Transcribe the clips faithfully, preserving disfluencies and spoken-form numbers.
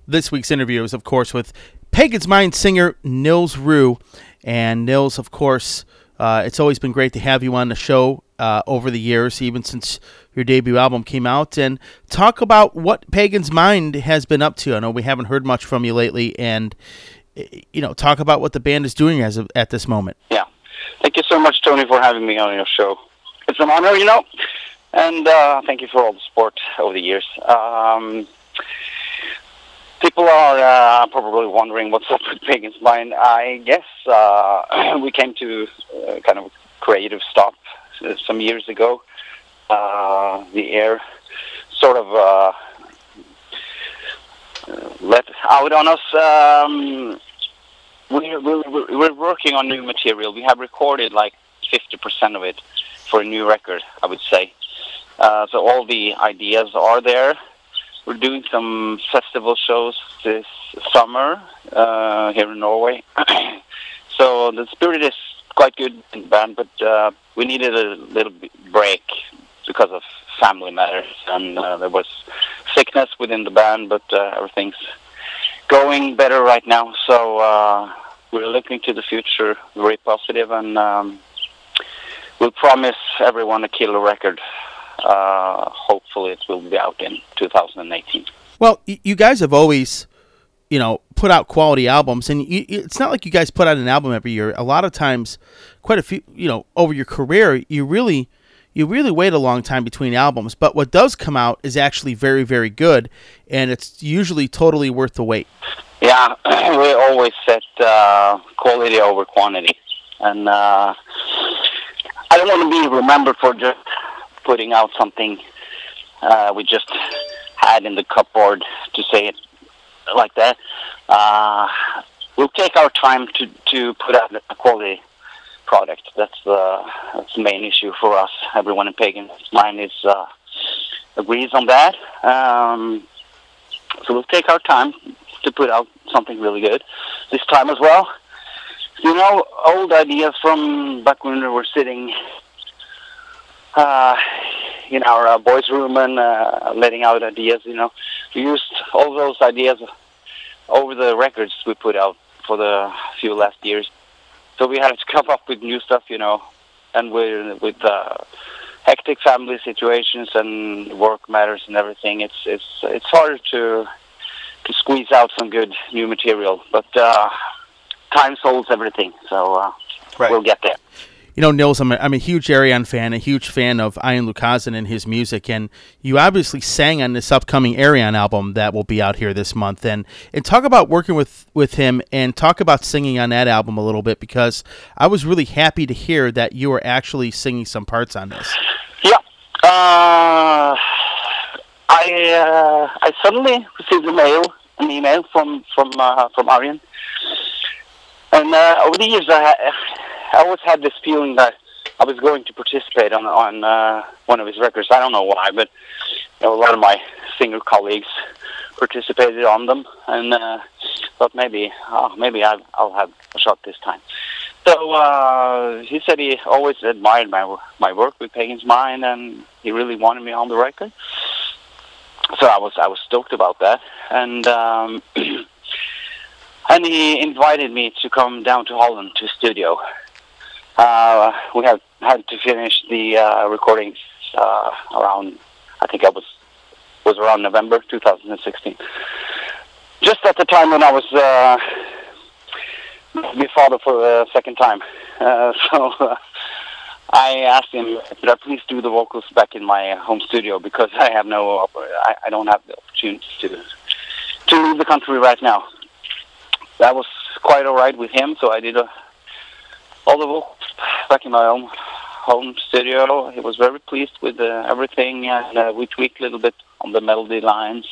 This week's interview is, of course, with Pagan's Mind singer Nils Rue. And Nils, of course, uh, it's always been great to have you on the show uh, over the years, even since your debut album came out. And talk about what Pagan's Mind has been up to. I know we haven't heard much from you lately. And, you know, talk about what the band is doing as of, at this moment. Yeah. Thank you so much, Tony, for having me on your show. It's an honor, you know. And uh, thank you for all the support over the years. Um, people are uh, probably wondering what's up with Pagan's Mind. I guess uh, we came to uh, kind of creative stop some years ago. Uh, the air sort of uh, let out on us. Um, we're, we're, we're working on new material. We have recorded like fifty percent of it for a new record, I would say. Uh, so all the ideas are there. We're doing some festival shows this summer uh, here in Norway. So the spirit is quite good in the band, but uh, we needed a little break because of family matters. And uh, there was sickness within the band, but uh, everything's going better right now. So uh, we're looking to the future very positive, and um, we'll promise everyone a killer record. Uh, hopefully it will be out in two thousand eighteen. Well, you guys have always, you know, put out quality albums, and you, it's not like you guys put out an album every year. A lot of times, quite a few, you know, over your career, you really, you really wait a long time between albums. But what does come out is actually very, very good, and it's usually totally worth the wait. Yeah, we always set uh, quality over quantity, and uh, I don't want to be remembered for just putting out something uh, we just had in the cupboard, to say it like that. Uh, we'll take our time to, to put out a quality product. That's the, that's the main issue for us. Everyone in Pagan's Mind is uh, agrees on that. Um, so we'll take our time to put out something really good this time as well. You know, old ideas from back when we were sitting Uh, in our uh, boys' room and uh, letting out ideas, you know. We used all those ideas over the records we put out for the few last years. So we had to come up with new stuff, you know, and with, with uh, hectic family situations and work matters and everything, it's it's it's harder to to squeeze out some good new material. But uh, time solves everything, so uh, right. We'll get there. You know, Nils, I'm a, I'm a huge Arion fan, a huge fan of Ian Lucassen and his music, and you obviously sang on this upcoming Arion album that will be out here this month. And, and talk about working with, with him, and talk about singing on that album a little bit, because I was really happy to hear that you were actually singing some parts on this. Yeah. Uh, I uh, I suddenly received a mail, an email from, from, uh, from Arion. And uh, over the years, I I always had this feeling that I was going to participate on on uh, one of his records. I don't know why, but you know, a lot of my singer colleagues participated on them, and uh, thought maybe, oh, maybe I'll, I'll have a shot this time. So uh, he said he always admired my my work with Pagan's Mind, and he really wanted me on the record. So I was I was stoked about that, and um, and he invited me to come down to Holland to studio. Uh, we had had to finish the uh, recordings uh, around, I think I was was around November two thousand sixteen. Just at the time when I was uh, my father for the second time. Uh, so uh, I asked him, could I please do the vocals back in my home studio, because I have no, I, I don't have the opportunity to to leave the country right now. That was quite all right with him, so I did a, all the vocals back in my own home studio. He was very pleased with uh, everything, and uh, we tweaked a little bit on the melody lines.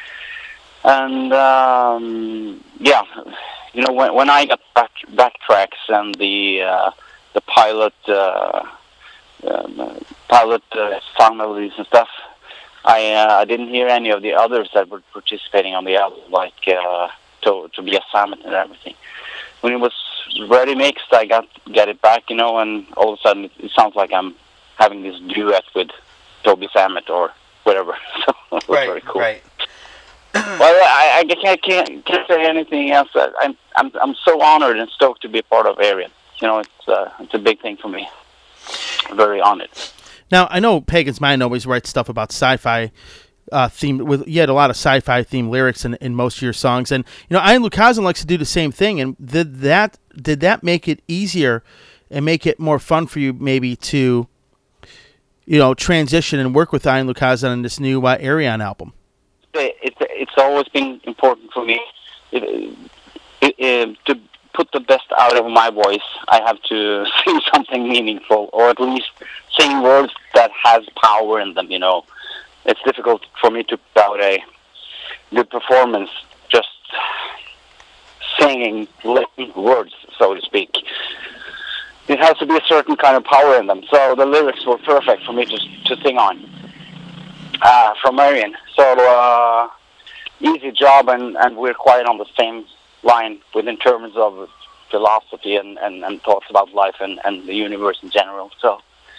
And um, yeah, you know, when when I got back backtracks and the uh, the pilot uh, um, pilot uh, song melodies and stuff, I uh, I didn't hear any of the others that were participating on the album, like uh, to Tobias Sammet and everything. When it was ready mixed, I got get it back, you know, and all of a sudden it, it sounds like I'm having this duet with Tobias Sammet or whatever. So it was right, very cool. Right. Well, I, I can't, can't can't say anything else. I'm I'm I'm so honored and stoked to be part of Arion. You know, it's uh, it's a big thing for me. I'm very honored. Now, I know Pagan's Mind always writes stuff about sci-fi uh, themed. With you had a lot of sci-fi themed lyrics in, in most of your songs, and you know, Ian Lukasen likes to do the same thing. And did that did that make it easier and make it more fun for you, maybe to you know transition and work with Ian Lukasen on this new uh, Arion album? It's it's always been important for me it, it, it, to put the best out of my voice. I have to sing something meaningful, or at least sing words that has power in them. You know, it's difficult for me to put out a good performance just singing words, so to speak. It has to be a certain kind of power in them. So the lyrics were perfect for me to to sing on. Uh, from Arion. So, uh, easy job, and, and we're quite on the same line within terms of philosophy and, and, and thoughts about life and, and the universe in general. So,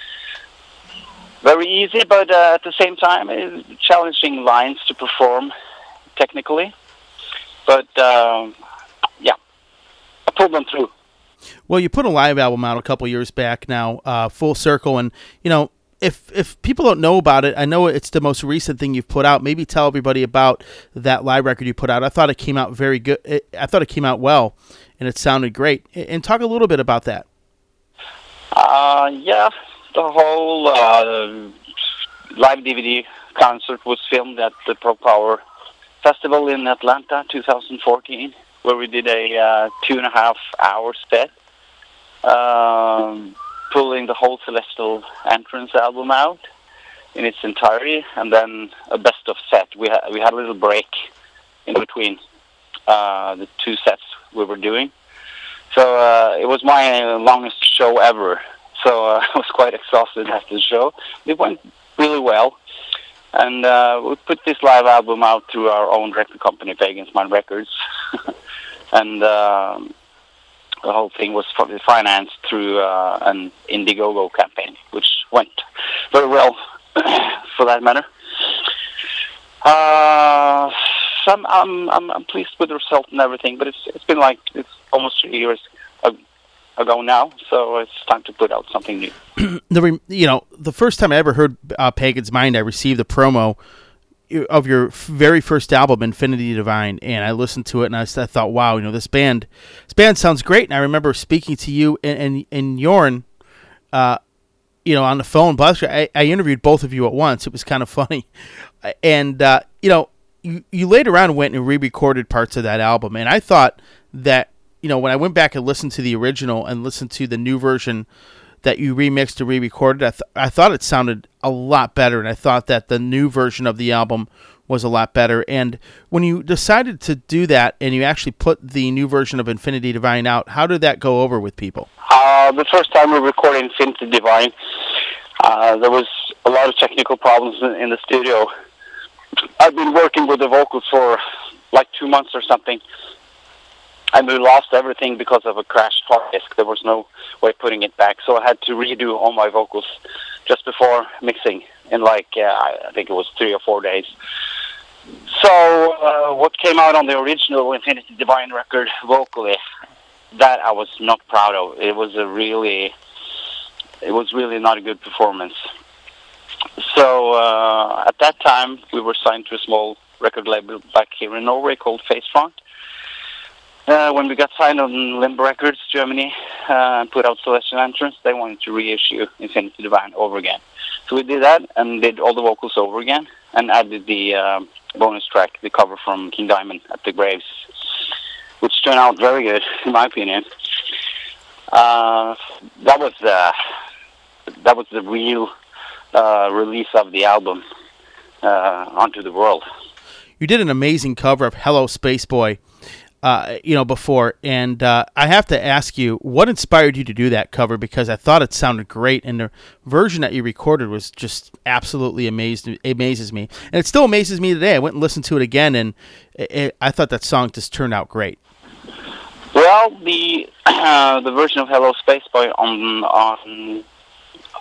very easy, but uh, at the same time, it's challenging lines to perform technically. But, um, yeah, I pulled them through. Well, you put a live album out a couple years back now, uh, Full Circle, and, you know, If if people don't know about it, I know it's the most recent thing you've put out. Maybe tell everybody about that live record you put out. I thought it came out very good. I thought it came out well, and it sounded great. And talk a little bit about that. Uh, yeah, the whole uh, live D V D concert was filmed at the Pro Power Festival in Atlanta, two thousand fourteen, where we did a uh, two and a half hour set. Um, pulling the whole Celestial Entrance album out in its entirety, and then a best of set. We had we had a little break in between uh, the two sets we were doing. So uh, it was my longest show ever. So uh, I was quite exhausted after the show. It went really well, and uh, we put this live album out through our own record company, Pagan's Mind Records, and. Um, The whole thing was financed through uh, an Indiegogo campaign, which went very well, for that matter. Uh, I'm, I'm, I'm, I'm pleased with the result and everything, but it's it's been like it's almost three years ago now, so it's time to put out something new. the you know the first time I ever heard uh, Pagan's Mind, I received a promo of your very first album, Infinity Divine, and I listened to it, and I, I thought, wow, you know, this band, this band sounds great. And I remember speaking to you and and, and Jorn, uh, you know, on the phone. But I, I interviewed both of you at once. It was kind of funny, and uh, you know, you, you later on went and re-recorded parts of that album, and I thought that, you know, when I went back and listened to the original and listened to the new version that you remixed and re-recorded, I, th- I thought it sounded a lot better, and I thought that the new version of the album was a lot better. And when you decided to do that and you actually put the new version of Infinity Divine out, how did that go over with people? Uh, the first time we recorded Infinity Divine, uh, there was a lot of technical problems in, in the studio. I've been working with the vocals for like two months or something, and we lost everything because of a crashed hard disk. There was no way of putting it back, so I had to redo all my vocals just before mixing in like, uh, I think it was three or four days. So uh, what came out on the original Infinity Divine record vocally, that I was not proud of. It was a really, it was really not a good performance. So uh, at that time, we were signed to a small record label back here in Norway called Facefront. Uh, when we got signed on Limbo Records, Germany, uh, and put out Celestial Entrance, they wanted to reissue Infinity Divine over again. So we did that and did all the vocals over again and added the uh, bonus track, the cover from King Diamond at the Graves, which turned out very good, in my opinion. Uh, that was the that was the real uh, release of the album uh, onto the world. You did an amazing cover of Hello Space Boy. Uh, you know, before, and uh, I have to ask you, what inspired you to do that cover? Because I thought it sounded great, and the version that you recorded was just absolutely amazed, amazes me, and it still amazes me today. I went and listened to it again, and it, it, I thought that song just turned out great. Well, the uh, the version of Hello Space Boy on on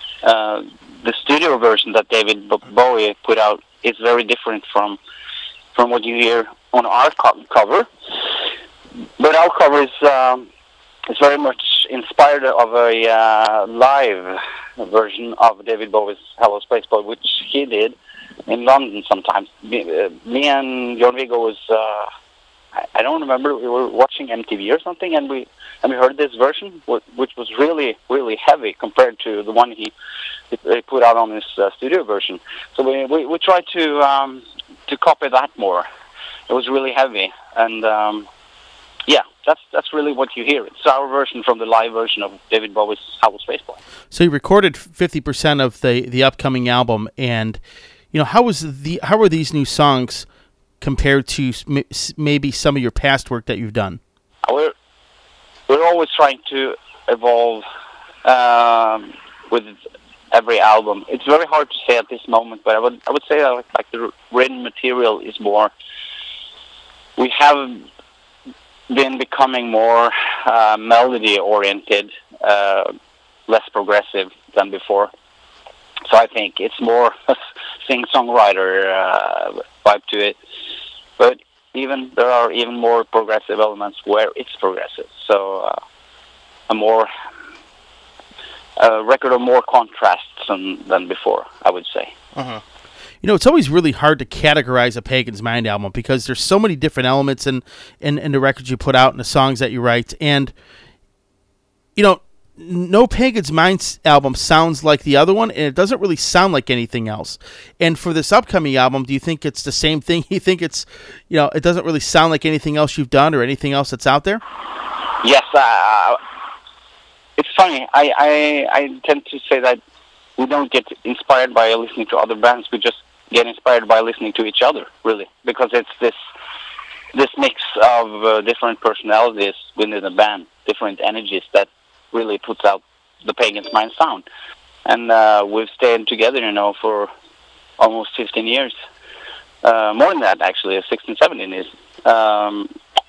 uh, the studio version that David Bowie put out is very different from from what you hear on our co- cover. But our cover is um, is very much inspired of a uh, live version of David Bowie's Hello Spaceboy, which he did in London sometimes. Me, uh, me and Jon-Viggo was, uh, I, I don't remember, we were watching M T V or something, and we and we heard this version, which was really, really heavy compared to the one he, he put out on his uh, studio version. So we, we, we tried to um, to copy that more. It was really heavy, and um, yeah, that's that's really what you hear. It's our version from the live version of David Bowie's Hello Spaceboy. So you recorded fifty percent of the, the upcoming album, and you know how was the how were these new songs compared to maybe some of your past work that you've done? We're we're always trying to evolve um, with every album. It's very hard to say at this moment, but I would I would say that like, like the written material is more. We have been becoming more uh, melody oriented, uh, less progressive than before. So I think it's more sing-songwriter uh, vibe to it. But even there are even more progressive elements where it's progressive. So uh, a more a record of more contrasts than, than before, I would say. Uh-huh. You know, it's always really hard to categorize a Pagan's Mind album because there's so many different elements in, in, in the records you put out and the songs that you write. And, you know, no Pagan's Mind album sounds like the other one, and it doesn't really sound like anything else. And for this upcoming album, do you think it's the same thing? You think it's, you know, it doesn't really sound like anything else you've done or anything else that's out there? Yes, uh, it's funny. I, I I tend to say that we don't get inspired by listening to other bands. We just get inspired by listening to each other, really, because it's this this mix of uh, different personalities within the band, different energies that really puts out the Pagan's Mind sound. And uh, we've stayed together, you know, for almost fifteen years. Uh, more than that, actually, sixteen, seventeen years. Um,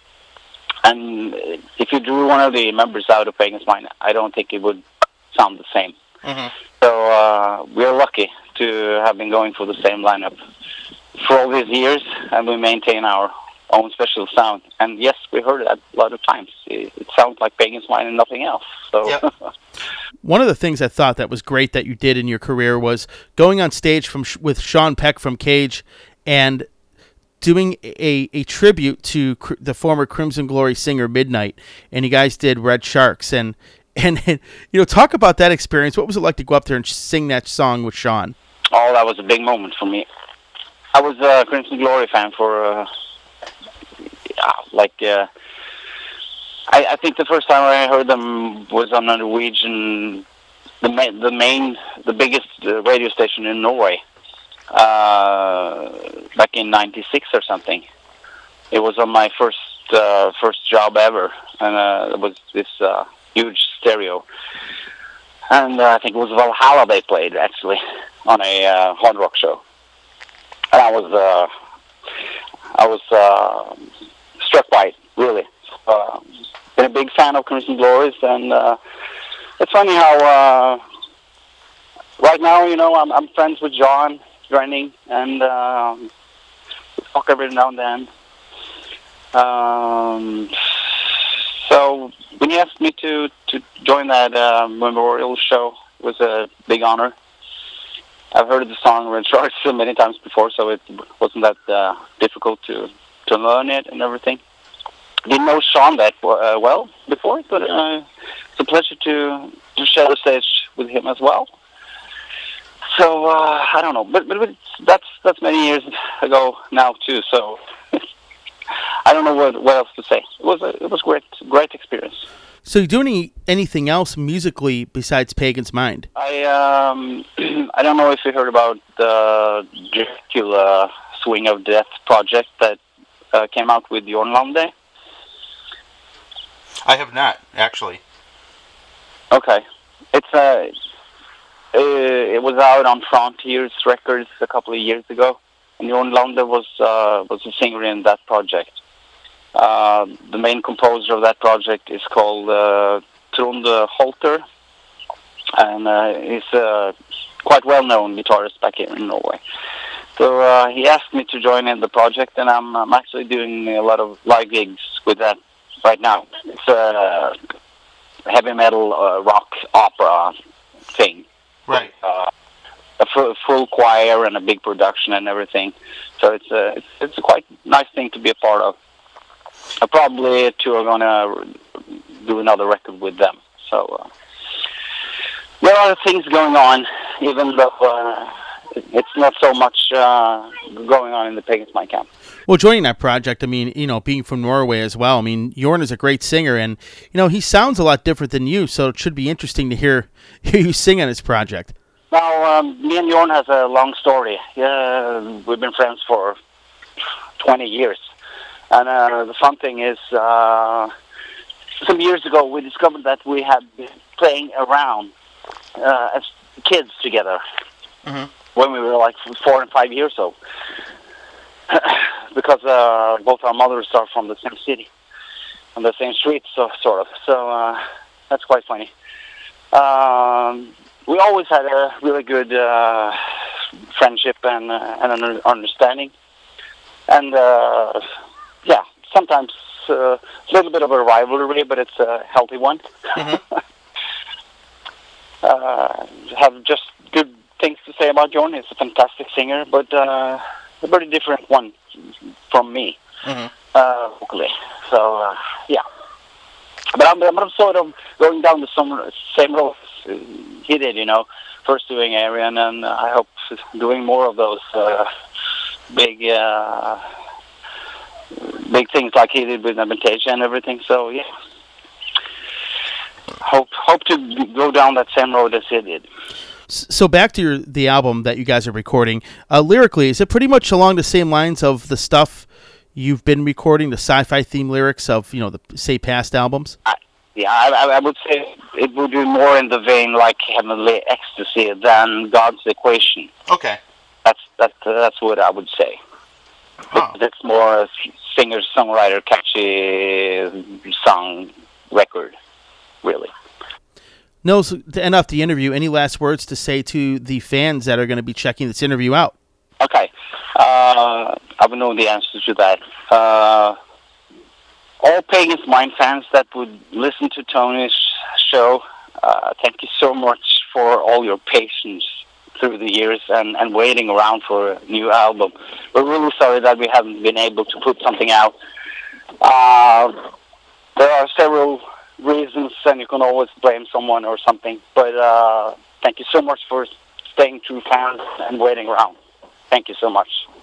and if you drew one of the members out of Pagan's Mind, I don't think it would sound the same. Mm-hmm. So uh, we're lucky to have been going for the same lineup for all these years, and we maintain our own special sound. And yes, we heard that a lot of times. It, it sounds like Pagan's Mind and nothing else. So. Yep. One of the things I thought that was great that you did in your career was going on stage from with Sean Peck from Cage and doing a, a tribute to cr- the former Crimson Glory singer Midnight, and you guys did Red Sharks. And, and, and, you know, talk about that experience. What was it like to go up there and sing that song with Sean? Oh, that was a big moment for me. I was a Crimson Glory fan for, uh, yeah, like, uh, I, I think the first time I heard them was on a Norwegian, the main, the main, the biggest uh, radio station in Norway, uh, back in ninety-six or something. It was on my first uh, first job ever, and uh, it was this uh, huge stereo. And uh, I think it was Valhalla they played, actually, on a uh, hard rock show. And I was, uh, I was uh, struck by it, really. Uh, been a big fan of Crimson Glories, and uh, it's funny how uh, right now, you know, I'm, I'm friends with John Drenning, and um, we talk every now and then. Um, so when he asked me to, to join that uh, memorial show, it was a big honor. I've heard the song Red Sharks so many times before, so it wasn't that uh, difficult to, to learn it and everything. Didn't know Sean that uh, well before, but uh, it's a pleasure to, to share the stage with him as well. So uh, I don't know, but, but, but that's that's many years ago now too. So I don't know what what else to say. It was a, it was great great experience. So you do any anything else musically besides Pagan's Mind? I um I don't know if you heard about the Dracula Swing of Death project that uh, came out with Jorn Lande. I have not, actually. Okay. It's uh, uh, it was out on Frontiers Records a couple of years ago, and Jorn Lande was uh, was a singer in that project. Uh, the main composer of that project is called uh, Trond Holter, and uh, he's a quite well-known guitarist back here in Norway. So uh, he asked me to join in the project, and I'm, I'm actually doing a lot of live gigs with that right now. It's a heavy metal uh, rock opera thing. Right. Uh, a full, full choir and a big production and everything. So it's a it's, it's a quite nice thing to be a part of. I probably too are gonna do another record with them. So uh, there are things going on, even though uh, it's not so much uh, going on in the Pagans Mind camp. Well, joining that project, I mean, you know, being from Norway as well, I mean, Jorn is a great singer, and, you know, he sounds a lot different than you, so it should be interesting to hear, hear you sing on his project. Now, um, me and Jorn has a long story. Uh, we've been friends for twenty years. And uh, the fun thing is, uh, some years ago, we discovered that we had been playing around uh, as kids together mm-hmm. when we were like four and five years old. Because uh, both our mothers are from the same city, on the same street, so sort of. So uh, that's quite funny. Um, we always had a really good uh, friendship and uh, and an understanding, and uh, yeah, sometimes uh, a little bit of a rivalry, but it's a healthy one. Mm-hmm. uh, have just good things to say about Jorn. He's a fantastic singer, but. Uh, A very different one from me, mm-hmm. uh, vocally. So, uh, yeah. But I'm, I'm sort of going down the some, same road he did, you know. First doing Arian, and I hope doing more of those uh, big uh, big things like he did with Avantasia and everything. So, yeah. Hope, hope to go down that same road as he did. So back to your, the album that you guys are recording, uh, lyrically, is it pretty much along the same lines of the stuff you've been recording, the sci-fi theme lyrics of, you know, the, say, past albums? I, yeah, I, I would say it would be more in the vein like Heavenly Ecstasy than God's Equation. Okay. That's that's, that's what I would say. Oh. It's more a singer-songwriter, catchy song record, really. Nils, to end off the interview, any last words to say to the fans that are going to be checking this interview out? Okay. Uh, I would know the answer to that. Uh, all Pagans Mind fans that would listen to Tony's show, uh, thank you so much for all your patience through the years and, and waiting around for a new album. We're really sorry that we haven't been able to put something out. Uh, there are several reasons, and you can always blame someone or something, but uh, thank you so much for staying true fans and waiting around. Thank you so much.